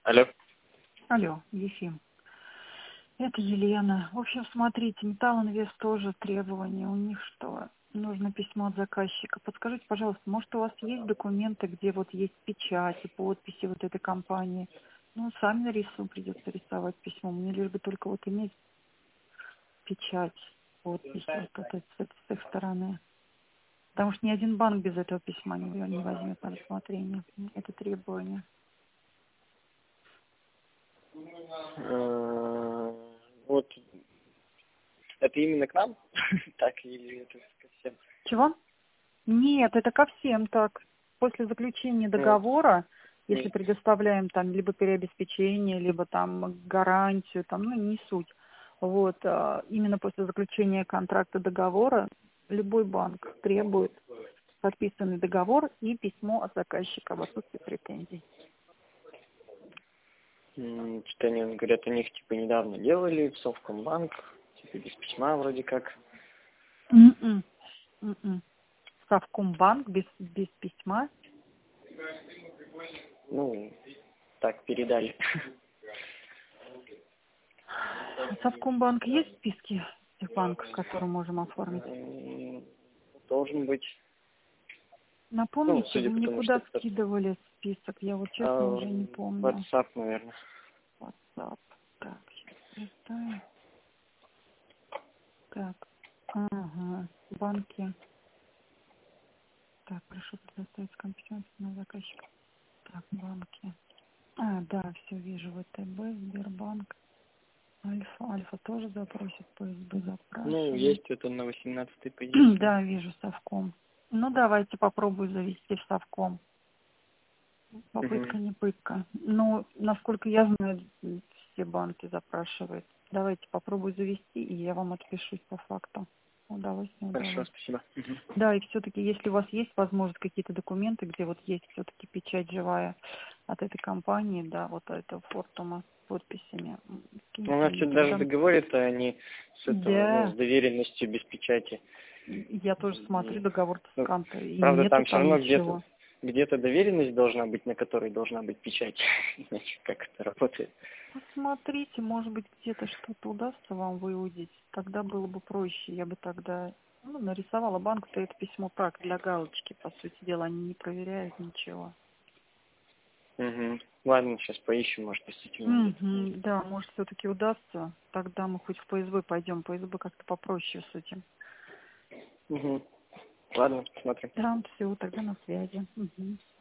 Алло. Алло, Ефим. Это Елена. В общем, смотрите, Металлинвест тоже требования. У них что? Нужно письмо от заказчика. Подскажите, пожалуйста, может, у вас есть документы, где вот есть печати, подписи вот этой компании? Ну, сами придется рисовать письмо. Мне лишь бы только вот иметь печать, подпись вот с их стороны. Потому что ни один банк без этого письма не возьмет на рассмотрение. Это требование. Вот это именно к нам? Так, или это ко всем? Чего? Нет, это ко всем так. После заключения договора, если предоставляем там либо переобеспечение, либо там гарантию, там, ну, не суть. Вот, именно после заключения контракта договора любой банк требует подписанный договор и письмо от заказчика об отсутствии претензий. Что они говорят, у них типа недавно делали в Совкомбанк, типа без письма вроде как. Совкомбанк без письма? Ну, так передали. Совкомбанк есть в списке тех банков, которые можем оформить? Должен быть. Напомните, Судя вы по мне тому, куда что это скидывали список? Я вот честно уже не помню. WhatsApp, наверное. WhatsApp. Так, сейчас листаю. Так, ага, банки. Так, прошу предоставить компетенцию на заказчика. Так, банки. Да, все вижу. ВТБ, Сбербанк, Альфа. Альфа тоже запросит, ПСБ Ну, запрашивает. есть это на 18-й позиции. Да, вижу, Совком. Ну, давайте попробую завести в Совком. Попытка не пытка. Но, насколько я знаю, все банки запрашивают. Давайте попробую завести, и я вам отпишусь по факту. Удалось, не Хорошо, удалось. спасибо. Да, и все-таки, если у вас есть возможность, какие-то документы, где вот есть все-таки печать живая от этой компании, да, вот этого Фортума с подписями. У нас Скиньте тут мне даже тогда. договоры-то они с этого, ну, Да, с доверенностью без печати. я тоже смотрю договор Ну, Тосканта, и правда, нету там все там равно ничего. где-то доверенность должна быть, на которой должна быть печать. Иначе как это работает? Посмотрите, может быть, где-то что-то удастся вам выудить. Тогда было бы проще. Я бы тогда нарисовала банк-то это письмо так, для галочки. По сути дела, они не проверяют ничего. Ладно, сейчас поищем, может, действительно где-то. Да, может, все-таки удастся. Тогда мы хоть в ПСБ пойдем. ПСБ как-то попроще с этим. Ладно, посмотрим. Да, все, тогда на связи.